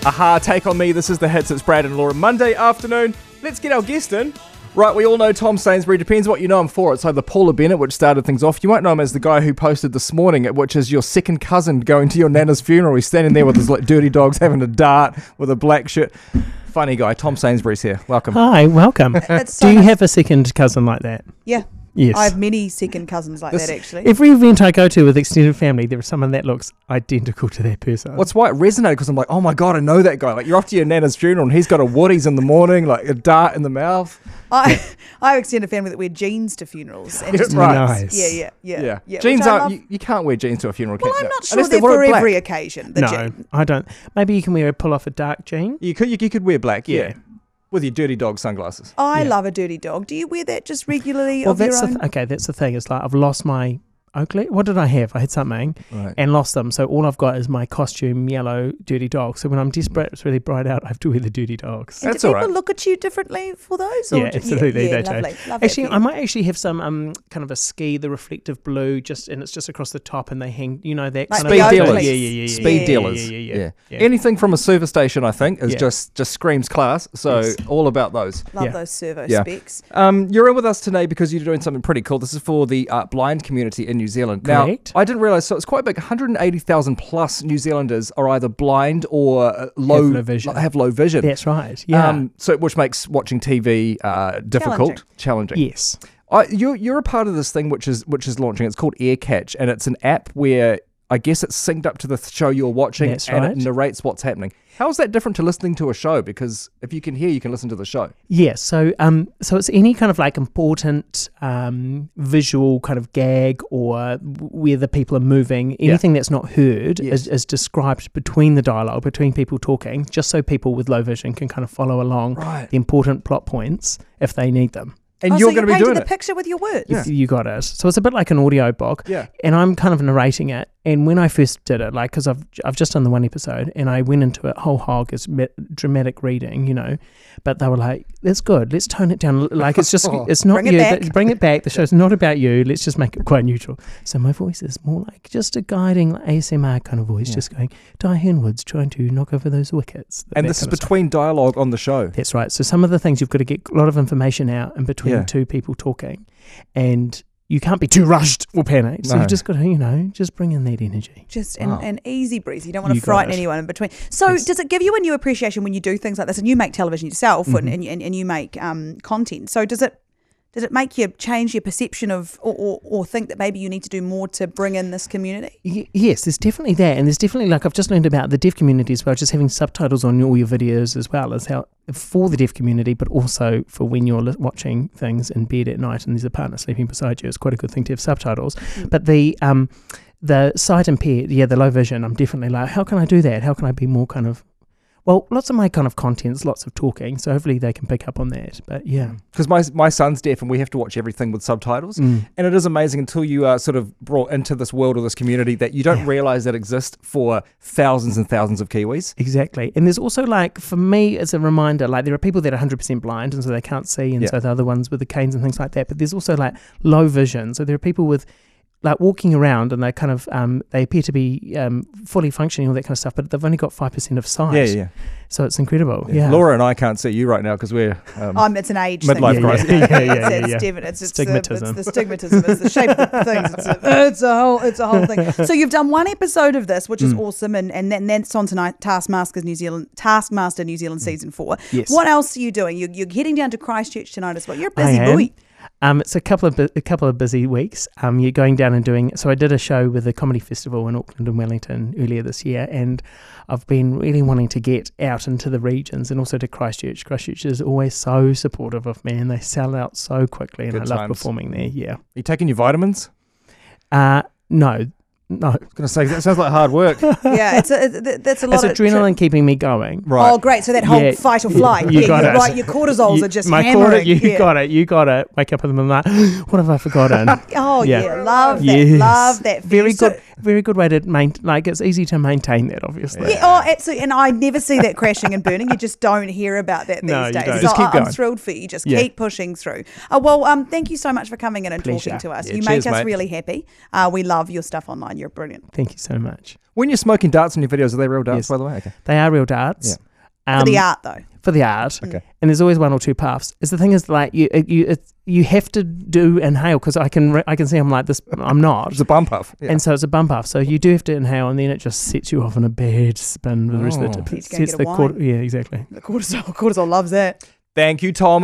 Aha, take on me. This is The Hits. It's Brad and Laura. Monday afternoon. Let's get our guest in. Right, we all know Tom Sainsbury. Depends what you know him for. It's either Paula Bennett, which started things off. You might know him as the guy who posted this morning, which is your second cousin going to your nana's funeral. He's standing there with his dirty dogs, having a dart with a black shirt. Funny guy. Tom Sainsbury's here. Welcome. Hi, welcome. Do you have a second cousin like that? Yeah. Yes. I have many second cousins like that, actually. Every event I go to with extended family, there is someone that looks identical to that person. What's why it resonated, because I'm like, oh my God, I know that guy. Like, you're off to your nana's funeral and he's got a Woodies in the morning, like a dart in the mouth. I have extended family that wear jeans to funerals. And just Nice. Yeah. Jeans aren't, you can't wear jeans to a funeral. Well, I'm not sure they're for every occasion. No, I don't. Maybe you can pull off a dark jean. You could wear black, yeah. With your dirty dog sunglasses. I love a dirty dog. Do you wear that just regularly Well, of your own? That's the thing. It's like I've lost my Oakley. What did I have? I had something and lost them. So all I've got is my costume yellow dirty dog. So when I'm desperate, it's really bright out, I have to wear the dirty dogs. And do people look at you differently for those? Or Absolutely. They lovely. do. Actually, I might actually have some kind of a ski, the reflective blue, and it's just across the top, and they hang. You know that like kind speed of dealers. Yeah. Speed dealers. Yeah. Anything from a service station, I think, is just screams class. So all about those. Love those servo specs. You're in with us today because you're doing something pretty cool. This is for the blind community in New Zealand. Correct. Now, I didn't realise, so it's quite big. 180,000 plus New Zealanders are either blind or have low vision. That's right. Yeah. So which makes watching TV difficult, challenging. Yes. You're a part of this thing which is launching. It's called AirCatch, and it's an app where I guess it's synced up to the show you're watching, it narrates what's happening. How is that different to listening to a show? Because if you can hear, you can listen to the show. Yeah, so it's any kind of like important visual kind of gag or where the people are moving, anything that's not heard is described between the dialogue, between people talking, just so people with low vision can kind of follow along the important plot points if they need them. And you're going to be doing the picture with your words. Yeah. You got it. So it's a bit like an audio book. Yeah. And I'm kind of narrating it. And when I first did it, like, because I've just done the one episode, and I went into it whole hog as dramatic reading, you know. But they were like, "That's good. Let's tone it down. Like, it's just, it's not you. Bring it back. The show's not about you. Let's just make it quite neutral." So my voice is more like just a guiding ASMR kind of voice, just going, Diane Woods trying to knock over those wickets. And this is between dialogue on the show. That's right. So some of the things you've got to get a lot of information out in between two people talking, and you can't be too rushed or panicked. So you've just got to, just bring in that energy. Just an easy breeze. You don't want to frighten anyone in between. So does it give you a new appreciation when you do things like this? And you make television yourself and you make content. So does it make you change your perception of or think that maybe you need to do more to bring in this community? Yes, there's definitely that. And there's definitely, like, I've just learned about the deaf community as well, just having subtitles on all your videos as well as how for the deaf community, but also for when you're watching things in bed at night and there's a partner sleeping beside you. It's quite a good thing to have subtitles. But the sight impaired, the low vision, I'm definitely like, how can I do that? How can I be more kind of, well, lots of my kind of content's lots of talking, so hopefully they can pick up on that. But yeah. Because my son's deaf and we have to watch everything with subtitles. And it is amazing until you are sort of brought into this world or this community that you don't realise that exists for thousands and thousands of Kiwis. Exactly. And there's also, like, for me, as a reminder, like, there are people that are 100% blind and so they can't see, and so the other ones with the canes and things like that. But there's also, like, low vision. So there are people with, like, walking around and they kind of they appear to be fully functioning, all that kind of stuff, but they've only got 5% of sight. Yeah. So it's incredible. Yeah. Laura and I can't see you right now because we're it's an age midlife thing. crisis. It's stigmatism. It's the stigmatism. It's the shape of the things. It's a whole thing. So you've done one episode of this, which is awesome, and that's on tonight. Taskmaster New Zealand season 4. Yes. What else are you doing? You're heading down to Christchurch tonight as well. You're a busy boy. It's a couple of busy weeks. You're going down and doing. So I did a show with the Comedy Festival in Auckland and Wellington earlier this year, and I've been really wanting to get out into the regions and also to Christchurch. Christchurch is always so supportive of me, and they sell out so quickly, and Good I love times. performing there. Yeah. Are you taking your vitamins? No. I was going to say, that sounds like hard work. Yeah, that's a lot of adrenaline keeping me going. Right. Oh, great. So that whole fight or flight. You got it. Right, your cortisols are just hammering. You got it. Wake up in the middle of the night. What have I forgotten? Love that. Love that. Very good. very good way to it's easy to maintain that, obviously. Yeah, oh, absolutely. And I never see that crashing and burning. You just don't hear about that these days. Don't. So Just keep going. I'm thrilled for you. Just keep pushing through. Thank you so much for coming in and talking to us. Yeah, you cheers, make us mate. really happy. We love your stuff online. You're brilliant. Thank you so much. When you're smoking darts in your videos, are they real darts, Yes. by the way? Okay. They are real darts. Yeah. For the art, though. For the art. Okay. And there's always one or two puffs. The thing is, like, you have to do inhale, because I can see I'm like this. I'm not. It's a bump puff. Yeah. And so it's a bump puff. So you do have to inhale, and then it just sets you off on a bad spin for the rest of the Need to go sets get a the wine. yeah, exactly. The cortisol loves that. Thank you, Tom.